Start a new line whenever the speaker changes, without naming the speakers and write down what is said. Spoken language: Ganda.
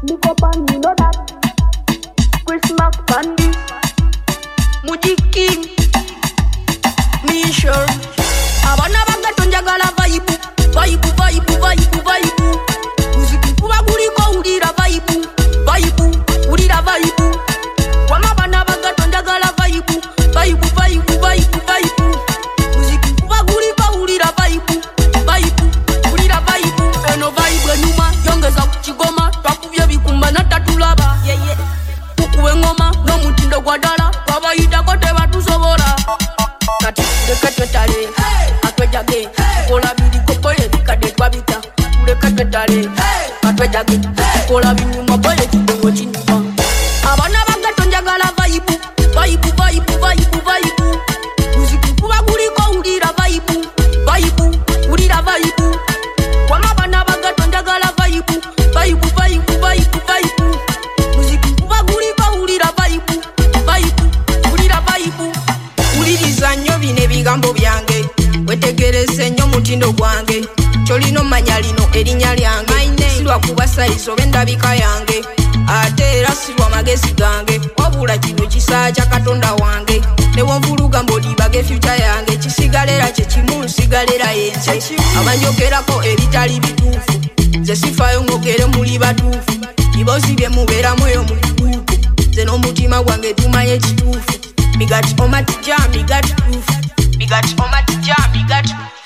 Lick up and you know that. Christmas candy.
Mujiki. Me sure. Abana bagato njagala vibe. Vibe, vibe, vibe, vibe. Muziki kuba guliko ulira vibe. Vibe, ulira vibe. Wama bana bagato njagala vibe. Vibe, vibe, vibe, vibe. Muziki kuba guliko ulira vibe. Vibe, ulira vibe. Eno vibe nyuma yongeza kuchigoma. Twakubye bikumba na tatulaba. Yeah yeah. Kukuwe ngoma no mutindo gwa dala. Wabayita kote batusobora. Kati lekete tale. Atwejage. Kola bidi kokoye bikade twabita. Lekete tale. Atwejage. Kola binyuma boye kidongo chinuma. Abana bagato njagala vibe. Vibe, vibe, vibe, vibe. Muziki kuba guliko ulira vibe. Vibe, ulira vibe. Wama bana bagato njagala vibe. Vibe, vibe, vibe, vibe. Muziki kuba guliko ulira vibe. Vibe, ulira vibe. Uliriza nnyo bine bigambo byange. Wetegereze nnyo mutindo gwange. Cholino manya lino erinnya lyange. Silwa kuba size oba endabika yange. Ate era silwa magezi gange. Wabula kino kisaa kya Katonda wange. Newonvuluga mbodibage future yange. Kisigalera kye kimu nsigalera yenze. Abanjogerako ebitali bituufu. Nze sifaayo ngogere muli batuufu. Bibozi bye mubeeramu eyo mu bituufu. Nze n'omutima gwange tumanye ekituufu. Migati omatija, migati proof. Migati omatija, migati proof.